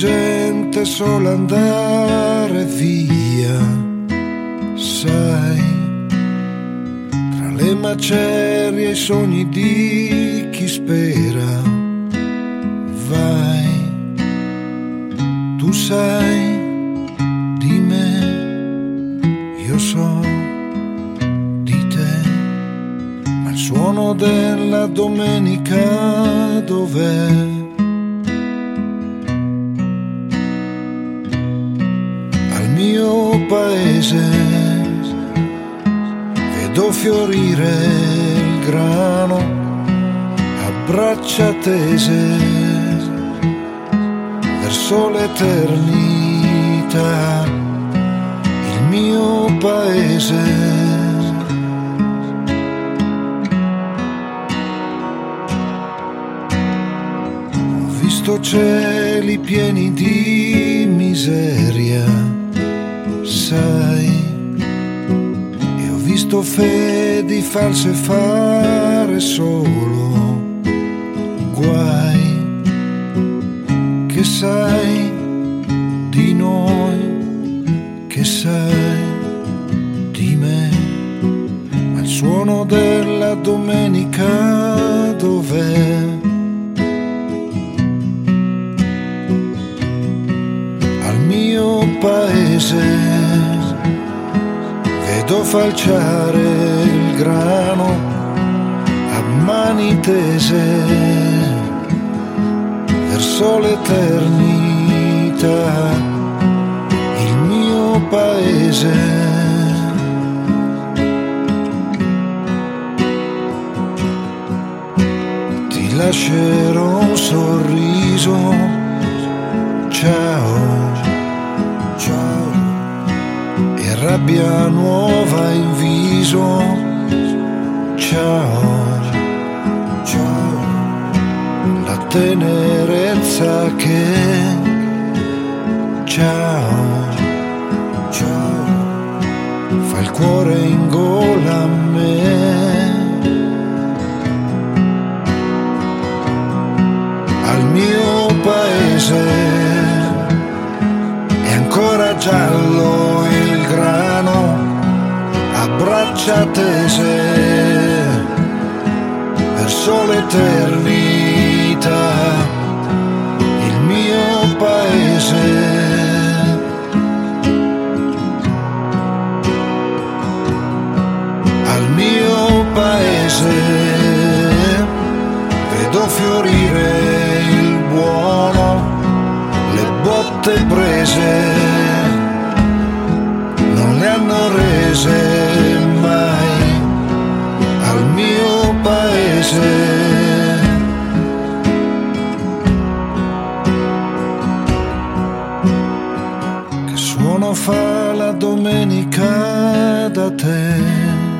gente sola andare via, sai, tra le macerie e i sogni di chi spera. Vai, tu sai di me, io so di te, ma il suono della domenica dov'è? Al mio paese vedo fiorire il grano a braccia tese verso l'eternità. Il mio paese ho visto cieli pieni di miseria, sai, e ho visto fedi false fare solo guai. Che sai di noi, che sai di me, ma il suono della domenica dov'è? Al mio paese vedo falciare il grano a mani tese verso l'eternità. Il mio paese ti lascerò un sorriso, ciao, ciao, e rabbia nuova in viso, ciao, tenerezza che ciao, ciao, fa il cuore in gola a me. Al mio paese è ancora giallo il grano a braccia tese verso l'eternità. Il mio paese al mio paese vedo fiorire il buono, le botte prese non le hanno rese mai. Al mio paese fa la domenica da te.